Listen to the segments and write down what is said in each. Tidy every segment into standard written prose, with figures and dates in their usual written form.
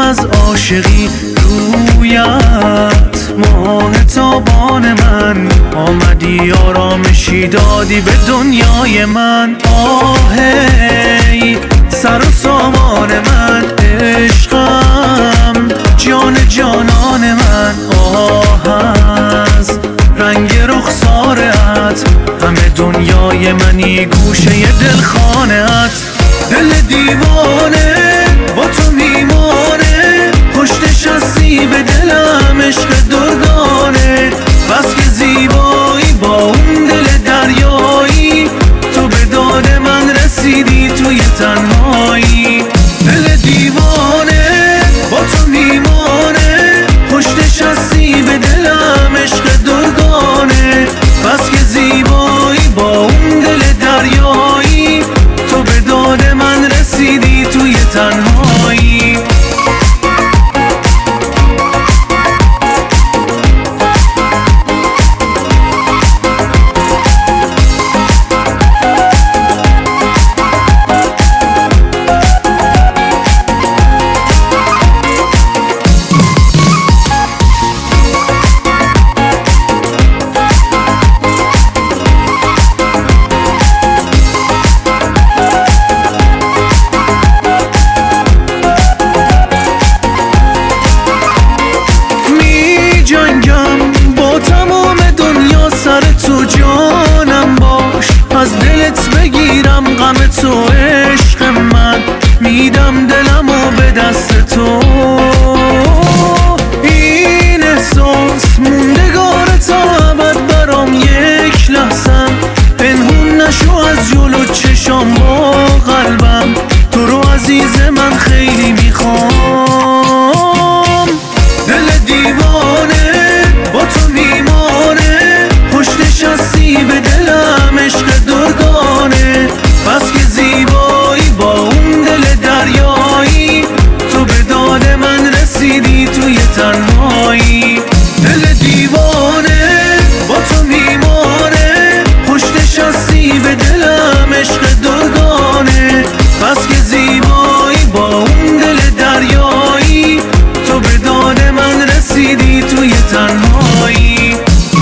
از عاشقی رویت، ماه تابان من آمدی آرامشی دادی به دنیای من. آهی سر و سامان من، عشقم جان جانان من. آه از رنگ رخسارت همه دنیای منی، گوشه دلخانه‌ات. دل دیوانه با تو میمانه، پشت شستی به دلم عشق دردانه. بس که زیبایی با اون دل دریایی، تو به داد من رسیدی توی تنهایی. دل دیوانه با تو میمانه، پشت شستی به دلم عشق دردانه. بس که زیبایی با اون دل دریایی، تو به داد من رسیدی توی تنهایی. تو جانم باش، از دلت بگیرم غم تو عشق من، میدم دلمو به دست تو. این احساس موندگار تا ابد برام یک لحظه، پنهون نشو از جلو چشام با قلبم. تو رو عزیز من خیلی میخوام. دل دیوانه با تو میمانه، پشت شستی به دلم عشق دردانه. بس که زیبایی با اون دل دریایی، تو به داد من رسیدی توی تنهایی. دل دیوانه با تو میمانه، پشت شستی به دلم عشق دردانه. بس که زیبایی با اون دل دریایی، تو به داد من رسیدی توی تنهایی.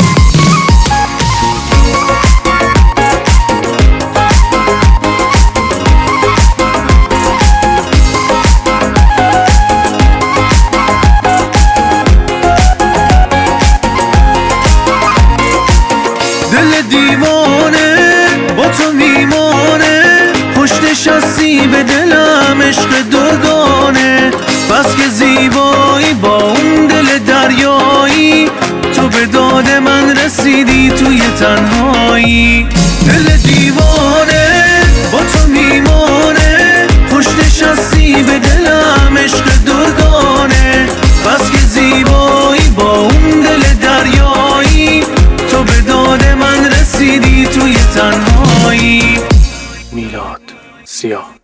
دل دیوانه با تو میمانه، پشت شستی به دلم عشق دردانه. بس که زیبایی با اون دل دریایی، تو به داد من رسیدی توی تنهایی. دل دیوانه با تو میمانه، پشت شستی به دلم عشق دردانه. بس که زیبایی با اون دل دریایی، تو به داد من رسیدی توی تنهایی. میلاد سیاه.